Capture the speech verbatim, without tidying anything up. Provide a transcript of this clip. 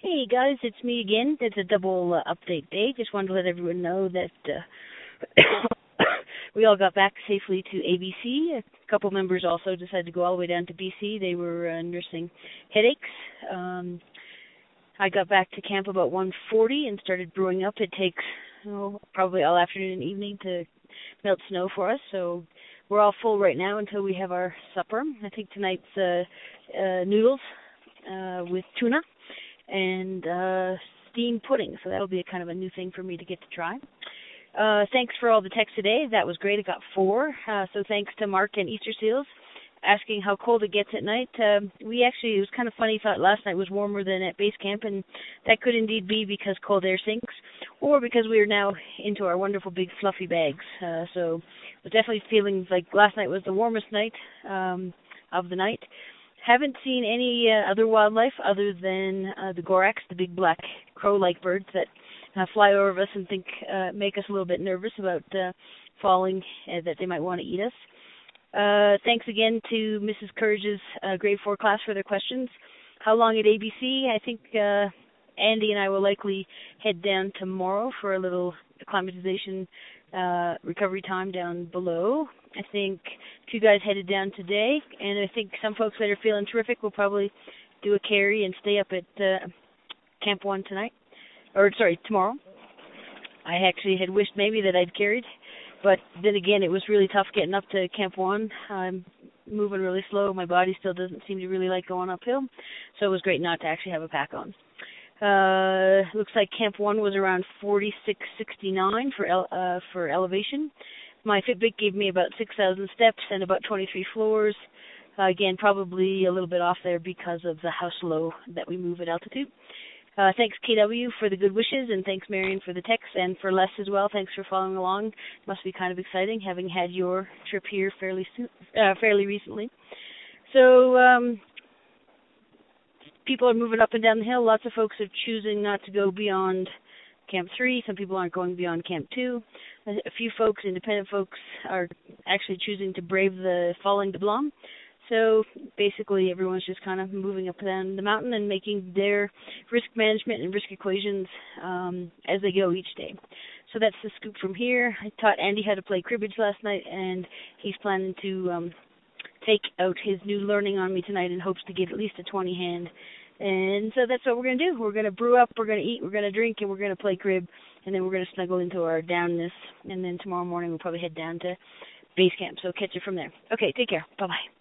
Hey guys, it's me again. It's a double uh, update day. Just wanted to let everyone know that uh, we all got back safely to A B C. A couple members also decided to go all the way down to B C. They were uh, nursing headaches. Um, I got back to camp about one forty and started brewing up. It takes oh, probably all afternoon and evening to melt snow for us, so we're all full right now until we have our supper. I think tonight's uh, uh, noodles uh, with tuna and uh, steamed pudding, so that'll be a kind of a new thing for me to get to try. Uh, thanks for all the texts today. That was great. I got four. Uh, so thanks to Mark and Easter Seals asking how cold it gets at night. Uh, we actually, it was kind of funny, thought last night was warmer than at base camp, and that could indeed be because cold air sinks, or because we are now into our wonderful big fluffy bags. Uh, so it was definitely feeling like last night was the warmest night um, of the night. Haven't seen any uh, other wildlife other than uh, the gorax, the big black crow-like birds that uh, fly over us and think uh, make us a little bit nervous about uh, falling, uh, that they might want to eat us. Uh, thanks again to Missus Courage's uh, grade four class for their questions. How long at A B C? I think uh, Andy and I will likely head down tomorrow for a little acclimatization uh, recovery time down below. I think two guys headed down today, and I think some folks that are feeling terrific will probably do a carry and stay up at uh, Camp One tonight, or sorry, tomorrow. I actually had wished maybe that I'd carried, but then again, it was really tough getting up to Camp One. I'm moving really slow. My body still doesn't seem to really like going uphill, so it was great not to actually have a pack on. Uh, looks like Camp One was around forty-six sixty-nine for ele- uh, for elevation. My Fitbit gave me about six thousand steps and about twenty-three floors. Uh, again, probably a little bit off there because of the how slow that we move at altitude. Uh, thanks, K W, for the good wishes, and thanks, Marion, for the text, and for Les as well. Thanks for following along. Must be kind of exciting having had your trip here fairly soon, uh, fairly recently. So um, people are moving up and down the hill. Lots of folks are choosing not to go beyond Camp three. Some people aren't going beyond Camp two. A few folks, independent folks, are actually choosing to brave the falling to Blom. So basically everyone's just kind of moving up and down the mountain and making their risk management and risk equations um, as they go each day. So that's the scoop from here. I taught Andy how to play cribbage last night, and he's planning to um, take out his new learning on me tonight in hopes to get at least a twenty hand. And so that's what we're going to do. We're going to brew up, we're going to eat, we're going to drink, and we're going to play crib, and then we're going to snuggle into our downness. And then tomorrow morning we'll probably head down to base camp. So catch you from there. Okay, take care. Bye-bye.